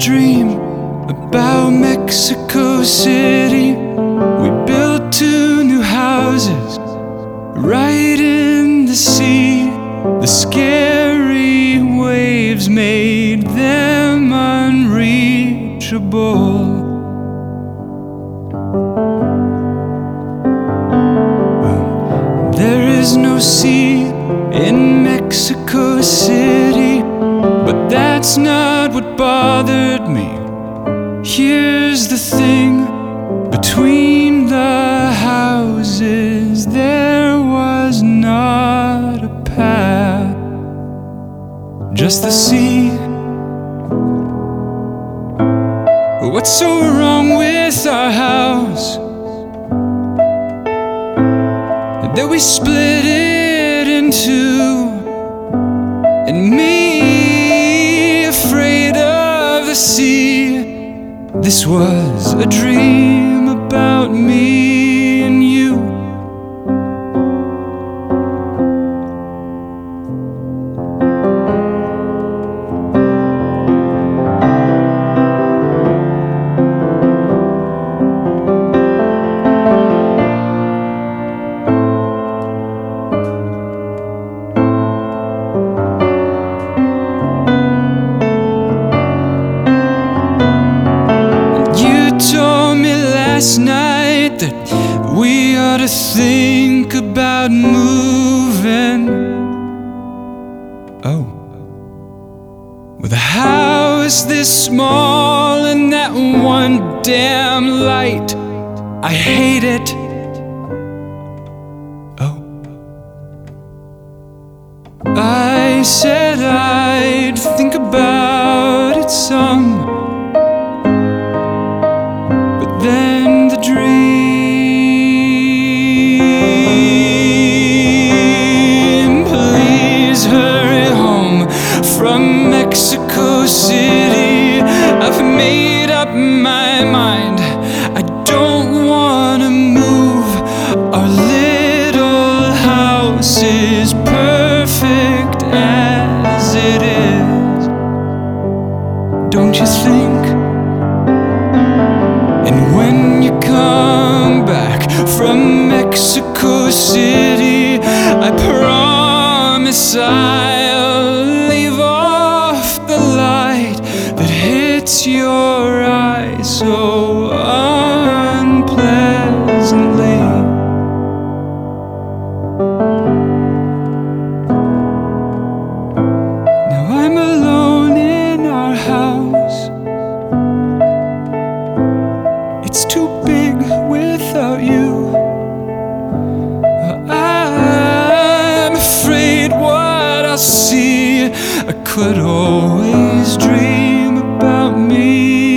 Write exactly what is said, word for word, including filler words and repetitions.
dream about Mexico City. We built two new houses right in the sea. The scary waves made them unreachable. There is no sea in Mexico City, but that's not what bothered me. Here's the thing, between the houses there was not a path, just the sea. What's so wrong with our house that we split it in two? And me, afraid of the sea. This was a dream about me and you. Last night that we ought to think about moving. Oh, with a house this small and that one damn light, I hate it. Oh, I said I'd think about it some. Then the dream, please hurry home from Mexico City. I've made up my mind, I don't wanna move. Our little house is perfect as it is, don't you think? And when you come back from Mexico City, I promise I'll leave off the light that hits your eyes so unpleasantly. Now I'm alone in our house. It's too big without you. I'm afraid what I'll see. I could always dream about me.